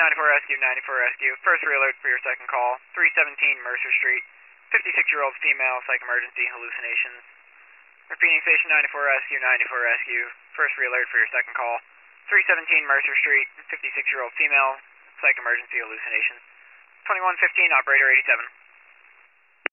94 Rescue, 94 Rescue. First reload for your second call. 317 Mercer Street. 56-year-old female, psych emergency, hallucinations. Repeating station 94 Rescue, 94 Rescue. First reload for your second call. 317 Mercer Street. 56-year-old female, psych emergency, hallucinations. 2115, operator 87.